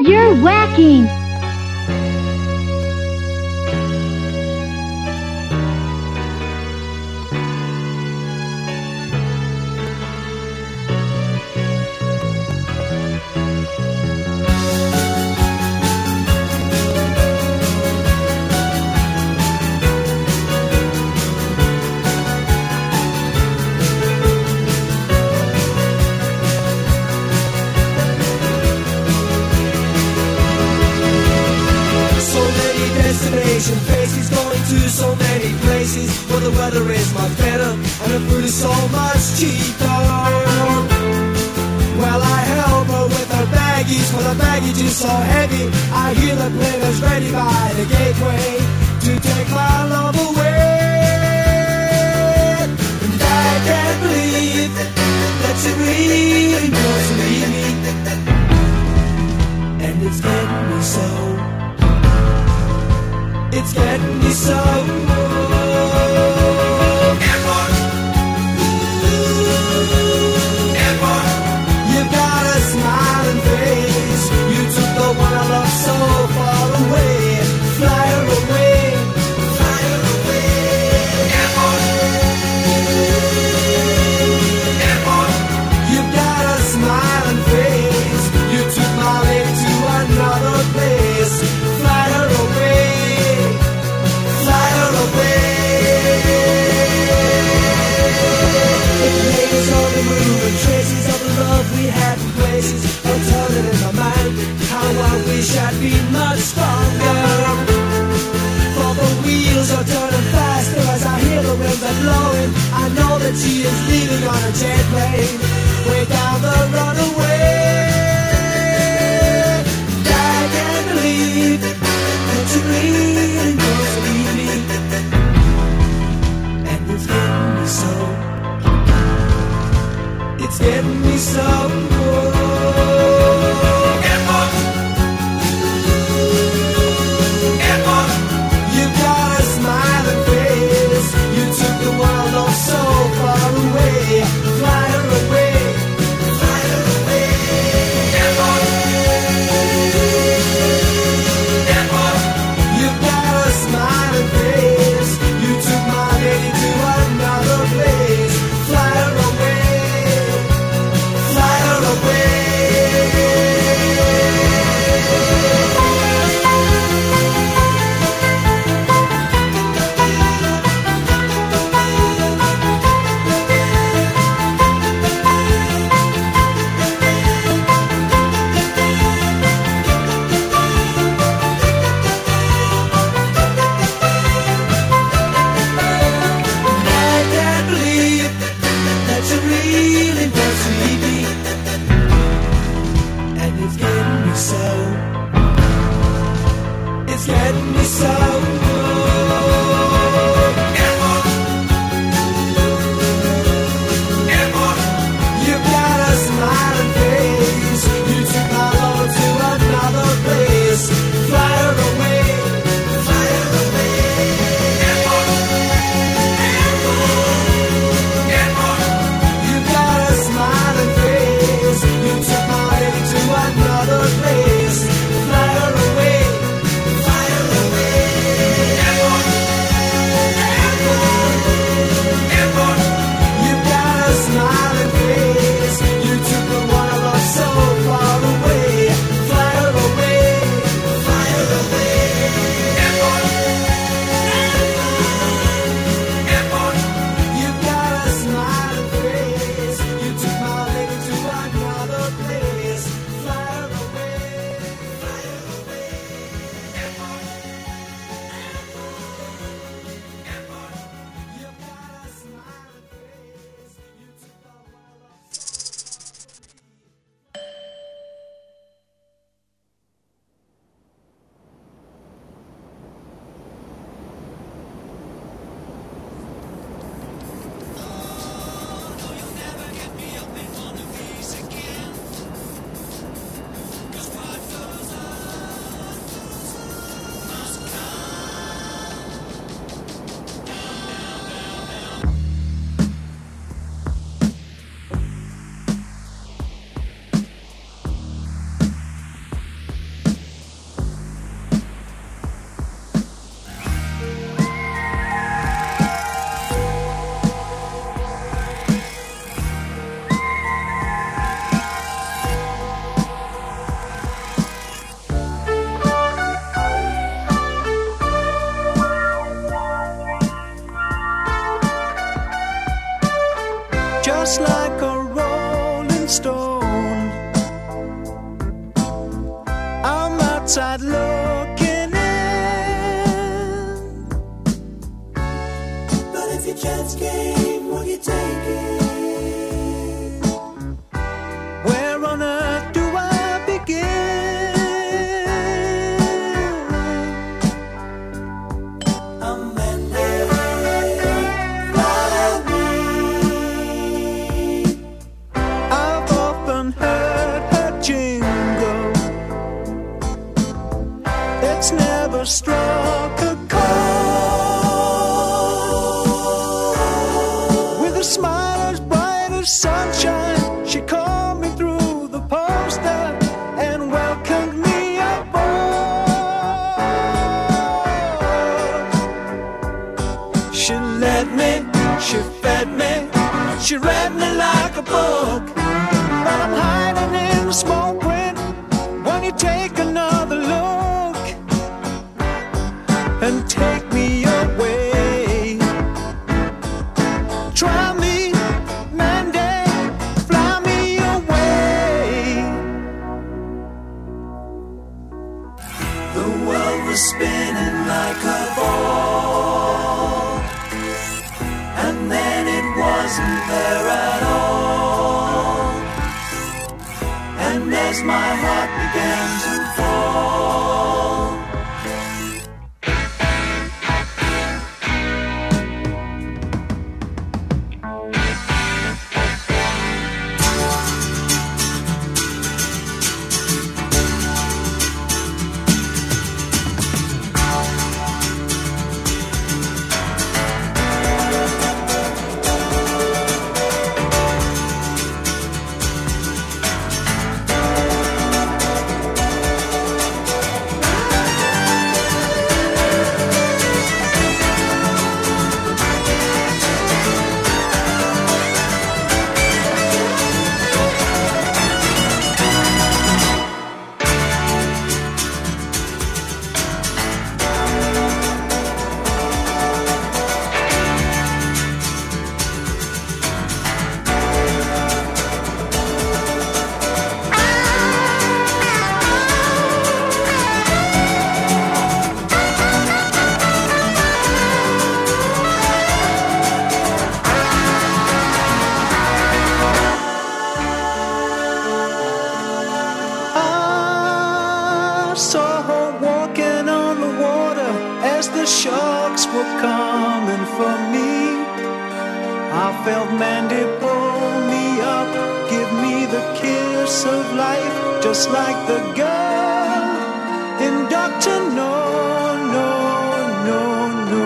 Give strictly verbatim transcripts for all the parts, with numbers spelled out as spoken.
You're whacking! Faces going to so many places where the weather is much better and the food is so much cheaper. Well, I help her with her baggies, for the baggage is so heavy. I hear the players ready by the gateway to take my love away. And I can't believe that you really want to leave me, and it's getting me so. It's getting me so. Airport. Airport. You've got a smiling face. You took the one I love so far away. Fly her away. Fly her away. Airport. Airport. You've got a smiling face. You took my lady to another place. Fly her away. Traces of the love we had in places are turning in my mind. How I wish I'd be much stronger. For the wheels are turning faster as I hear the winds are blowing. I know that she is leaving on a jet plane way down the runaway. I can't believe that you really want to leave me, and it's getting me so. It's getting me so. Airport. Airport. You've got a smiling face. You took the world all so far away. Fly her away. Fly her away. Airport. Airport. You've got a smiling face. You took my lady to another place. Fly her away. Fly her away, fly her away. outside looking in. But if your chance came, would you take it? Where on earth do I begin? Amanda, follow me. I've often heard her jingle. It's never struck a chord. With a smile as bright as sunshine, she called me through the poster and welcomed me aboard. She led me, she fed me, she read me like a book. But I'm hiding in the small print. Won't you take another look and take me away? Try me, Mandy, fly me away. The world was spinning like a ball, and then it wasn't there at all. And as my heart began to fall, I saw her walking on the water as the sharks were coming for me. I felt Mandy pull me up, give me the kiss of life, just like the girl in Doctor No, No, No, No.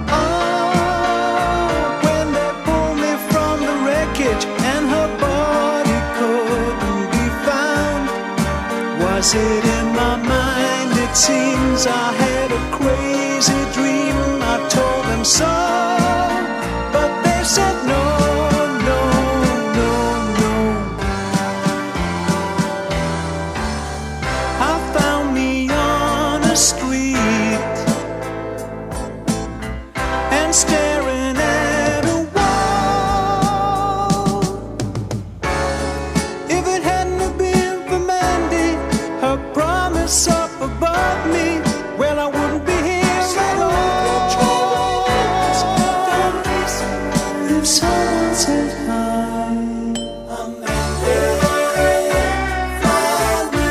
Oh, when they pulled me from the wreckage and her body couldn't be found. Was it in my mind? It seems I had a crazy dream. I told them so, but they said no, no, no, no. I found me on a street and staring at a wall. If it hadn't have been for Mandy, her promise up above me, well, I wouldn't be here at all. If someone said hi, Amanda, follow me.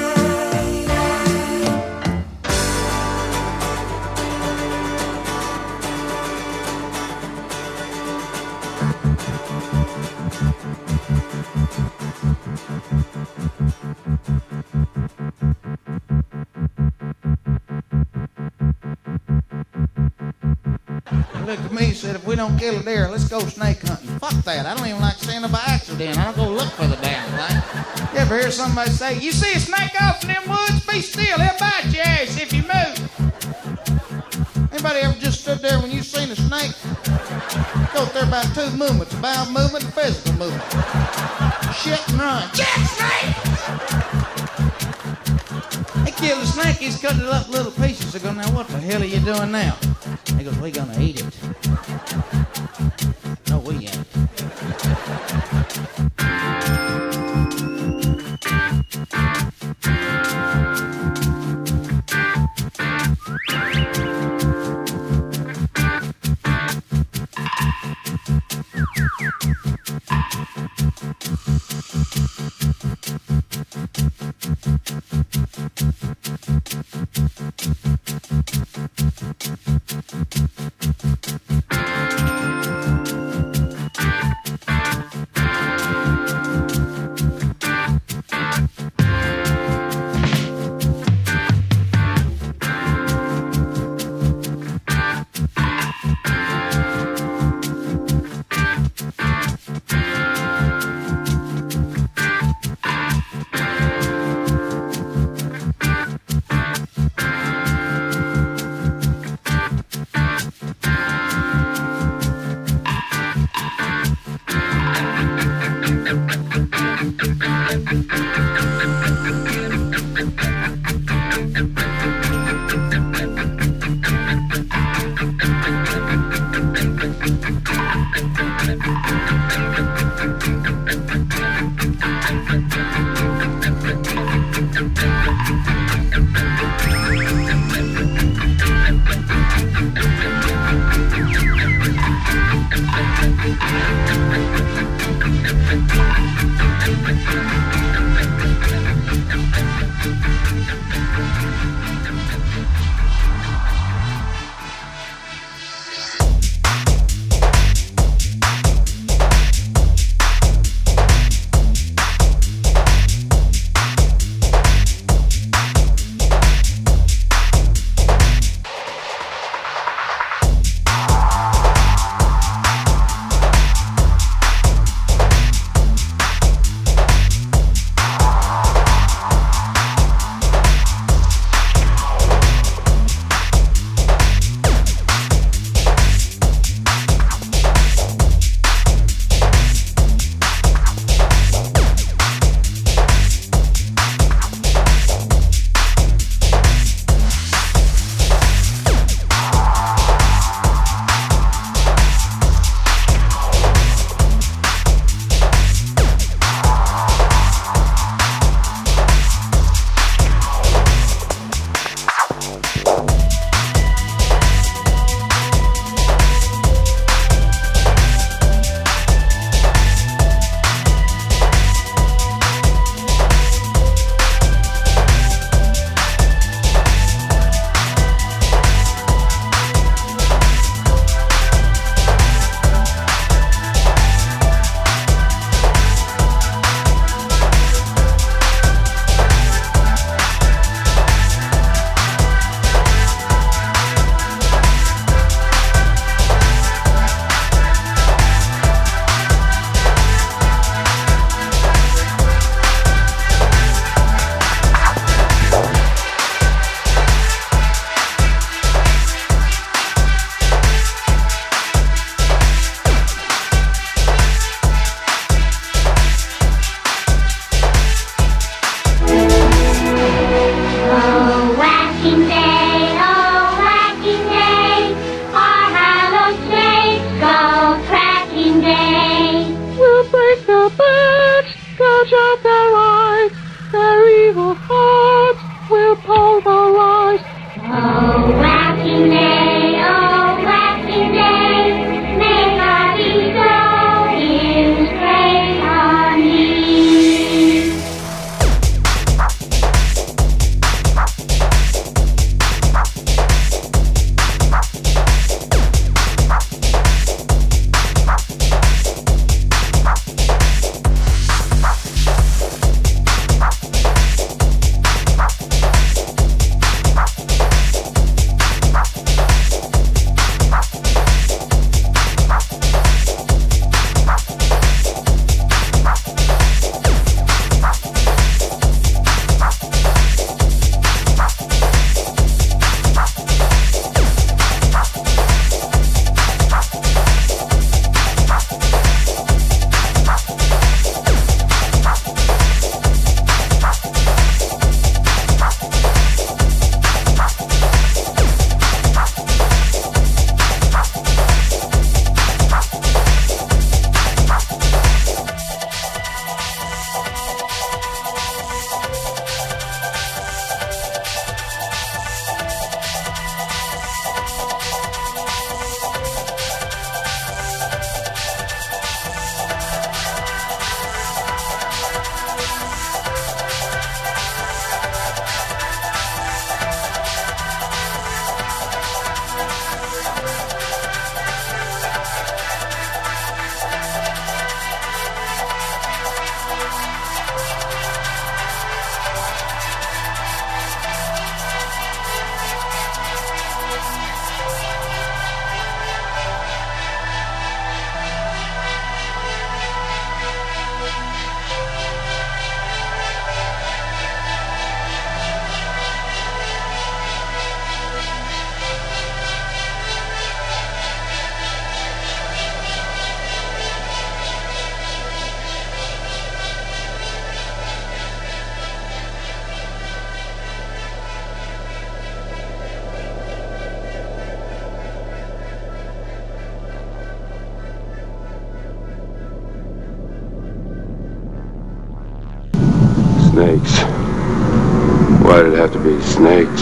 Looked at me and said, if we don't kill a deer, let's go snake hunting. Fuck that. I don't even like seeing it by accident. I don't go look for the damn thing. You ever hear somebody say, you see a snake off in them woods? Be still. He'll bite your ass if you move. Anybody ever just stood there when you seen a snake? Go there about two movements, a bowel movement and physical movement. Shit and run. Shit, snake! They killed the snake. He's cutting it up little pieces. They go, now what the hell are you doing now? He goes, we're gonna eat it. No, we ain't. Snakes. Why did it have to be snakes?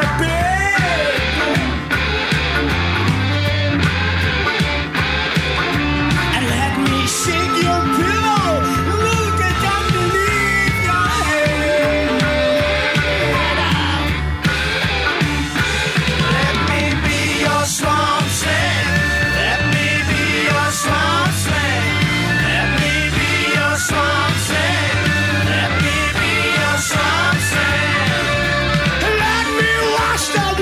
bed. And let me shake your pillow, look at underneath your head. Let me be your swamp slang. Let me be your swamp slang. Let me be your swamp slang. Let me be your swamp slang. Let me wash the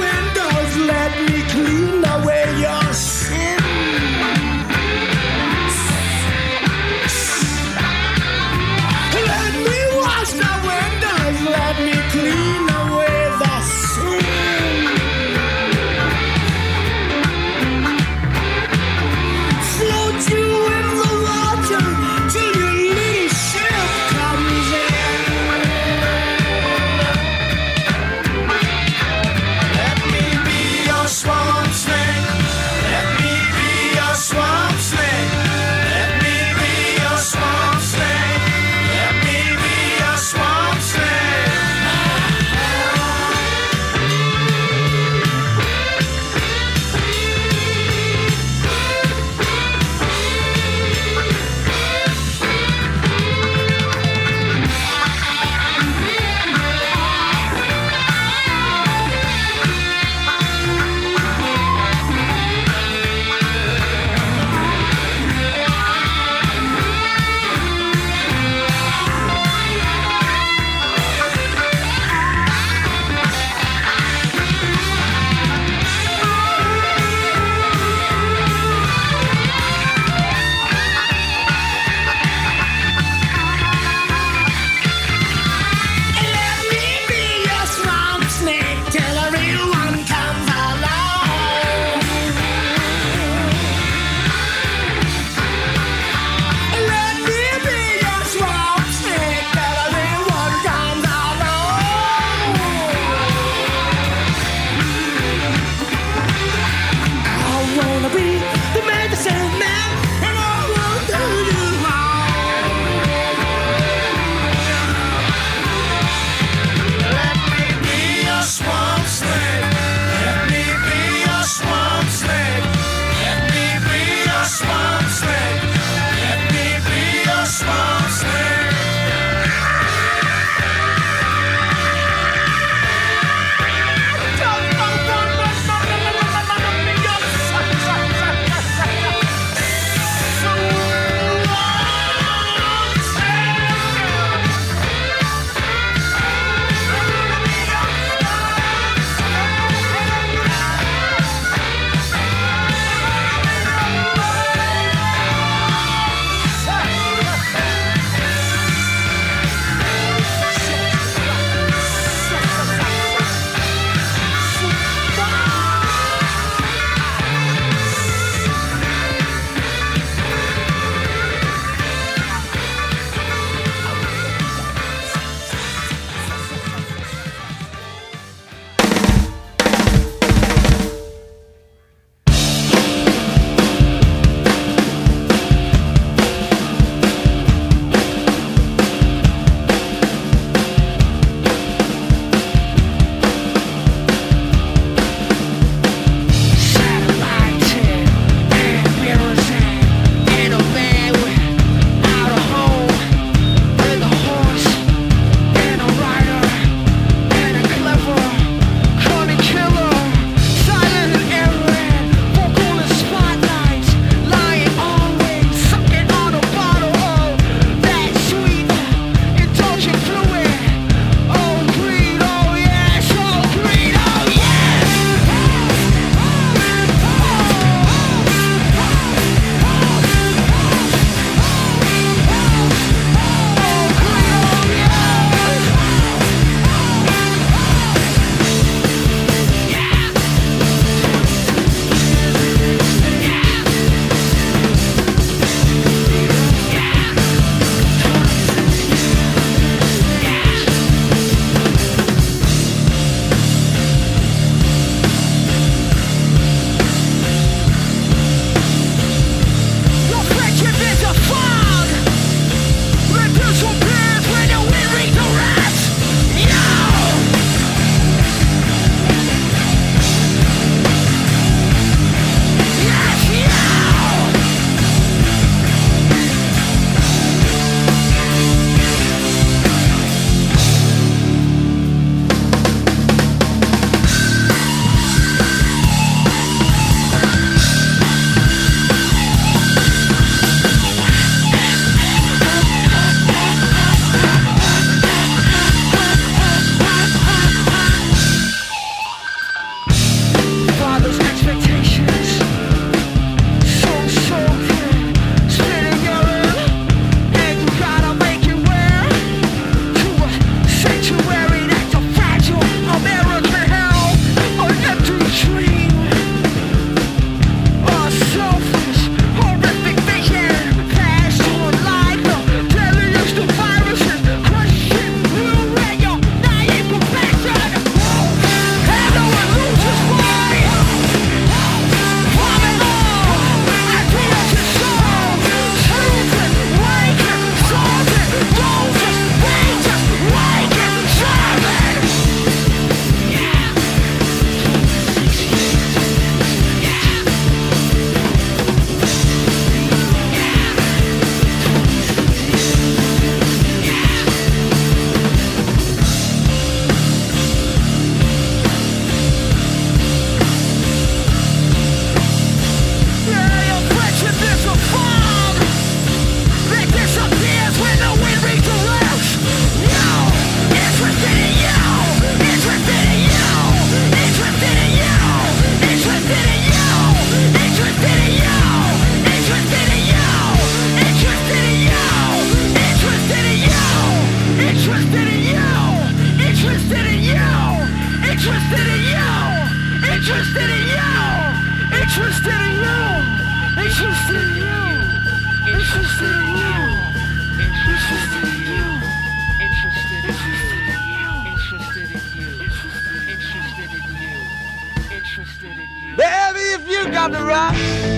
Interested in you. Interested in you. Interested in you. Interested in you. Interested in you. Interested in you. Interested in you. Interested in you. Baby, if you got the rock,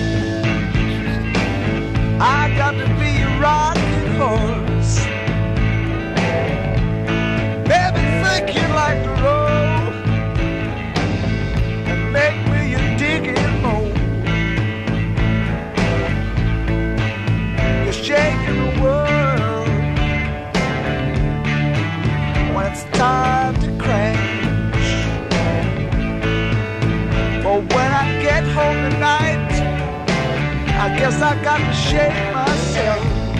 I got to be a rocking horse. Baby, think you like the road and make me a digging hole. You're shaking the world when it's time to crash. But when I get home tonight, I guess I got to shake myself.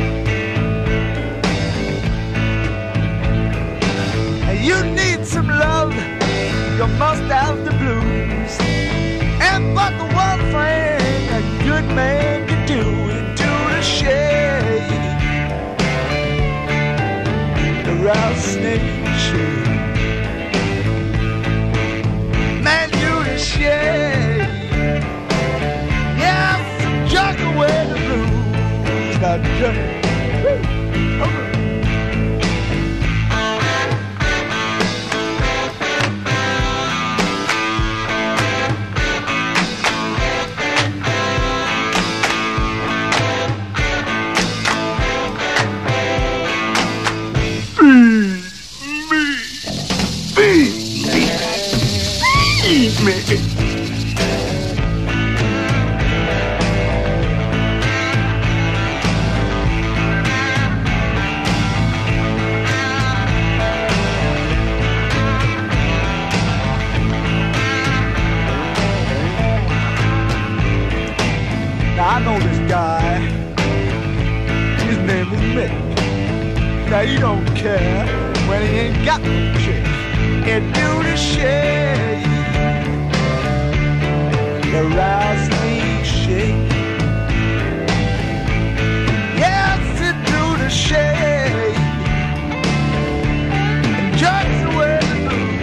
You need some love, you must have the blues. And but the one thing a good man can do is do the shade, the rattlesnake shade. Man, do the shade. Yeah, junk away the blues. Now junk. Okay. Now I know this guy, his name is Mick. Now he don't care when he ain't got no chick. And do the shake, the rattlesnake shake. Yes, it do the shake, and jerks away the blues.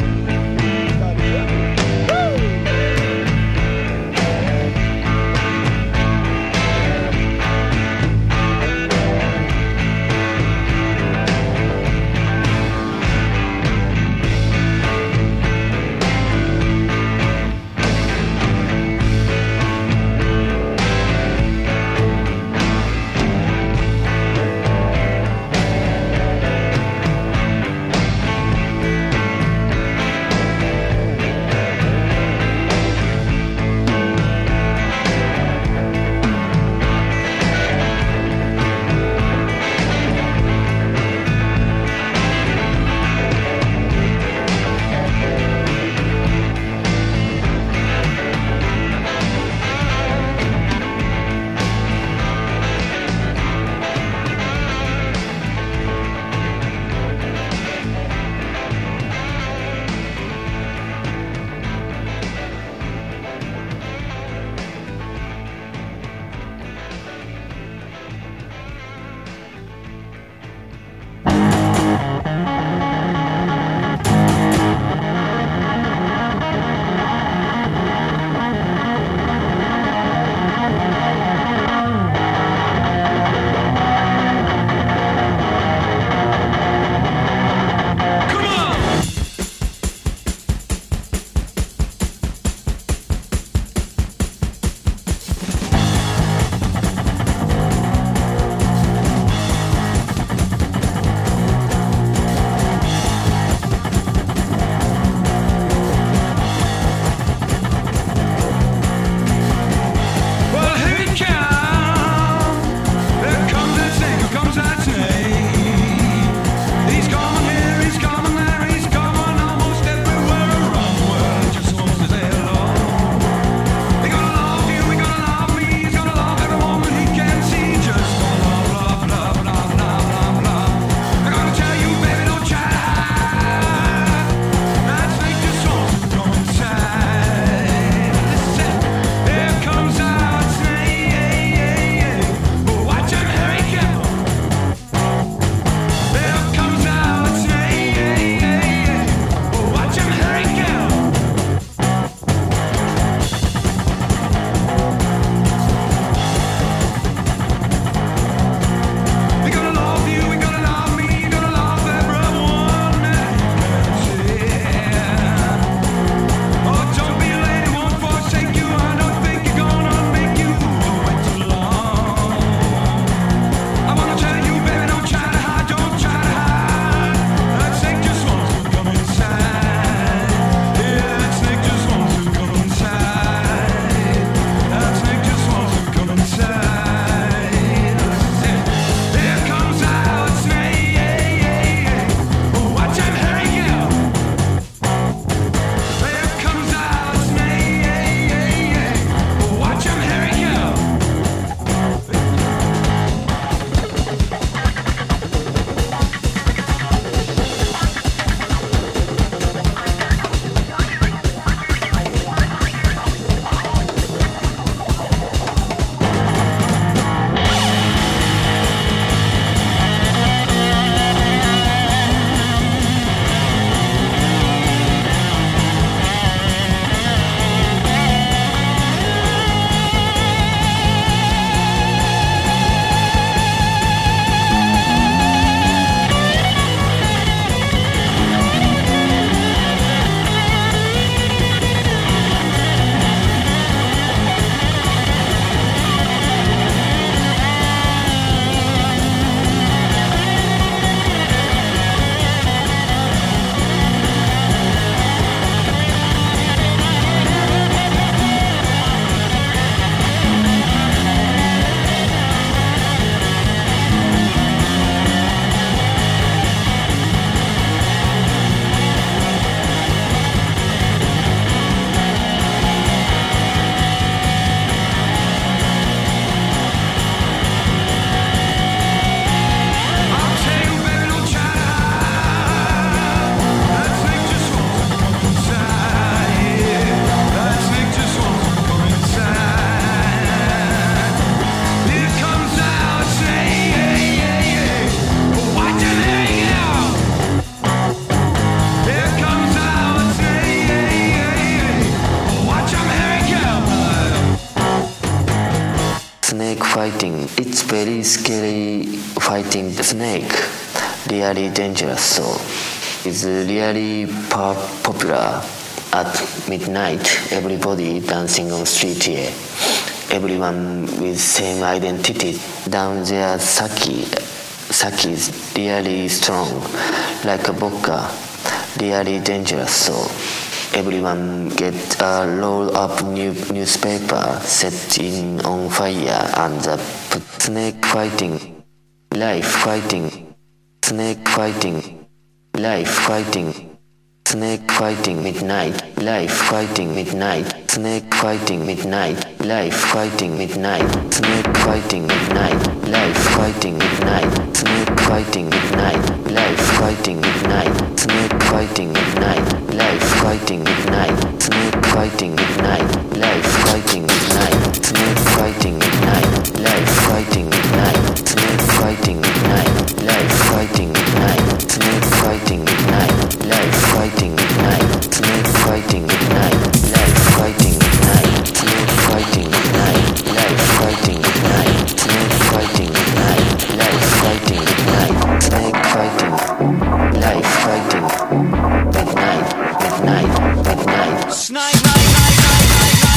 fighting. It's very scary fighting the snake. Really dangerous. So it's really pop- popular at midnight. Everybody dancing on street here. Everyone with same identity. Down there, Saki. Saki is really strong, like a vodka. Really dangerous. So everyone get a roll up new newspaper, set in on fire, and the snake fighting, life fighting, snake fighting, life fighting, snake fighting midnight, life fighting midnight, snake fighting midnight, life fighting midnight, snake fighting midnight, life fighting midnight, snake fighting midnight, life fighting midnight, snake fighting midnight, life fighting midnight, snake fighting midnight, life fighting midnight, snake fighting midnight, life fighting midnight, snake fighting midnight, life fighting midnight, snake fighting midnight, life fighting midnight, snake fighting midnight, life fighting midnight, snake fighting midnight, life fighting midnight, snake fighting midnight, life fighting midnight, snake fighting, life fighting midnight, midnight, midnight. Snake, night, night, night, night, night,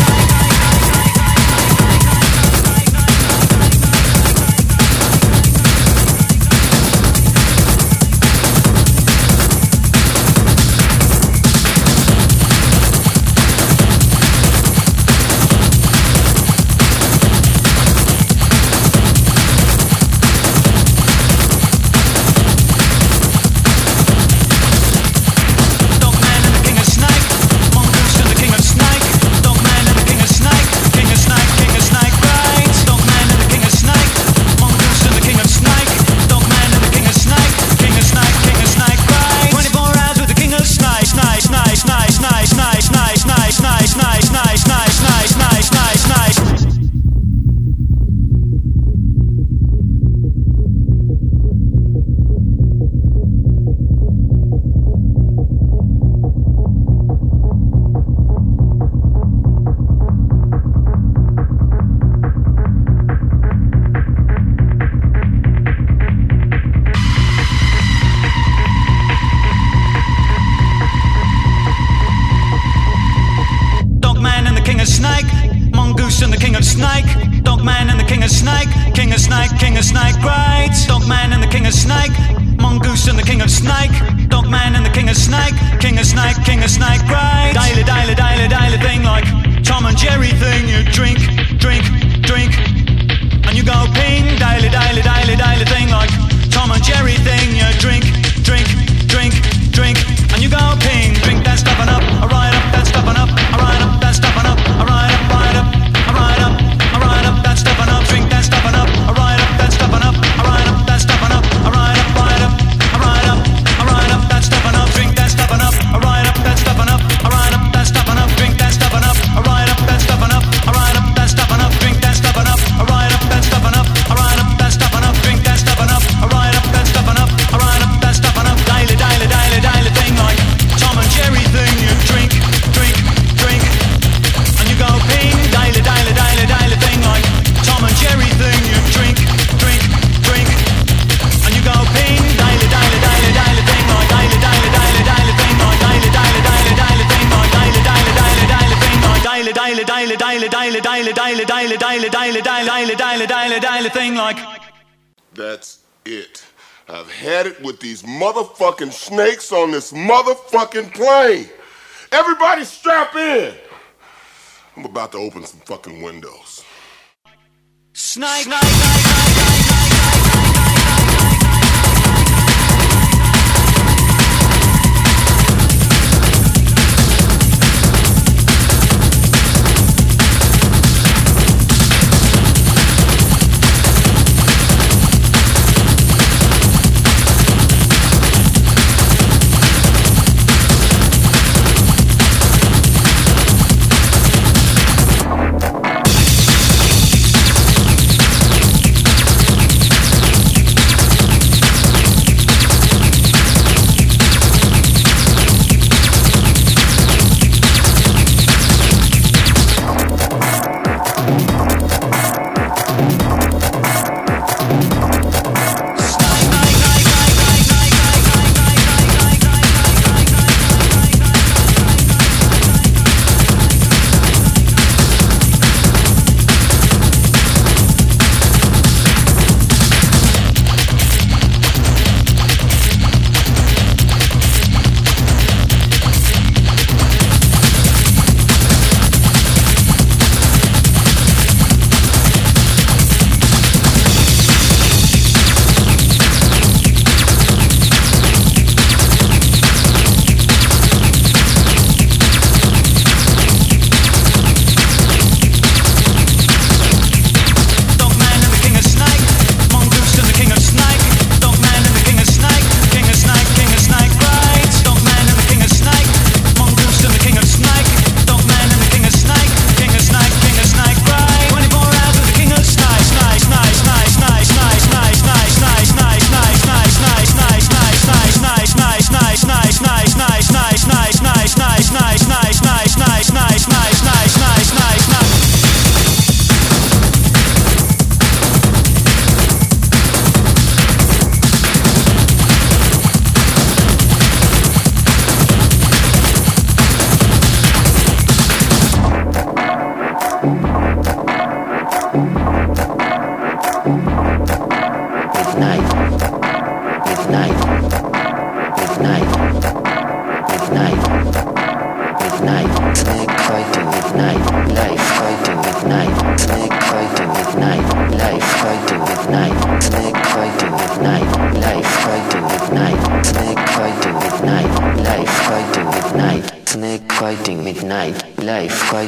That's it. I've had it with these motherfucking snakes on this motherfucking plane. Everybody strap in. I'm about to open some fucking windows. Snake, snake, snake, snake, snake.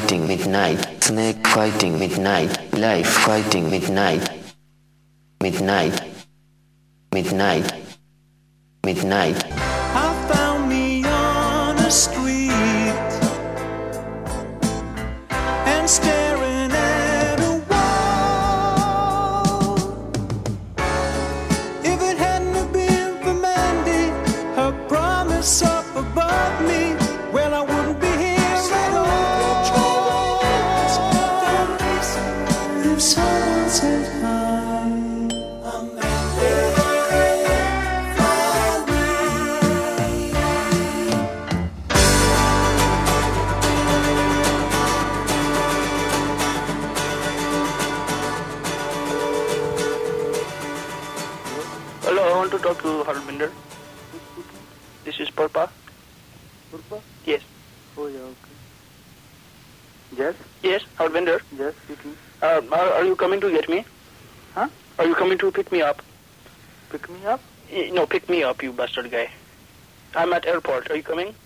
fighting midnight. Snake fighting midnight. Life fighting midnight. Midnight. Midnight. Midnight. I found me on the street and staring at a wall. If it hadn't have been for Mandy, her promise up above me, well, I wouldn't be here at all. If someone said hi, Hello, I want to talk to Harbinder. This is Purpa. Purpa? Yes. Oh, yeah, okay. Yes? Yes, Harbinder. Yes, speaking. Uh, are, are you coming to get me? Huh? Are you coming to pick me up? Pick me up? Y- No, pick me up, you bastard guy. I'm at airport. Are you coming?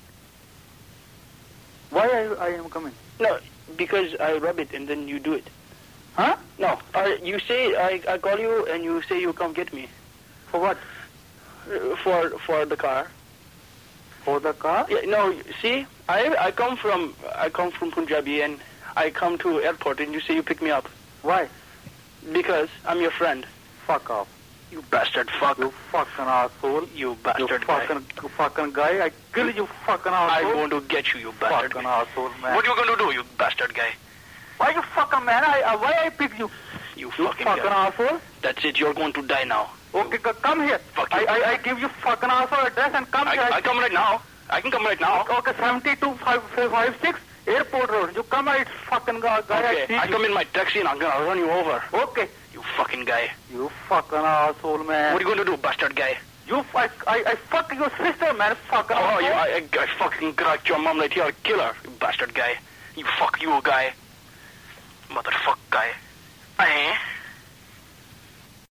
Why are you, I am coming? No, because I rub it and then you do it. Huh? No, uh, you say, I, I call you and you say you come get me. For what? Uh, For for the car. For the car? Yeah, no, see, I I come from I come from Punjabi and I come to airport and you say you pick me up. Why? Because I'm your friend. Fuck off. You bastard fuck. You fucking asshole. You You bastard fucking, guy. you fucking guy. I kill you, fucking I'm asshole. going to get you, you bastard Fucking guy. asshole, man. What are you going to do, you bastard guy? Why you fucking man? I, I why I pick you? You You fucking, fucking guy. asshole. That's it, you're going to die now. Okay, c- come here. Fuck I, you. I, I give you fucking asshole address and come I, here. I come right now. I can come right now. Okay, seventy-two five five six Airport Road. You come right, fucking guy. guy I Okay, see I you. come in my taxi and I'm going to run you over. Okay. You fucking guy. You fucking asshole, man. What are you going to do, bastard guy? You fuck, I, I fuck your sister, man. Fucking Oh, asshole. you, I, I, I fucking cracked your mom right here. I'll kill her, you bastard guy. You fuck you, guy. Motherfuck guy. Eh?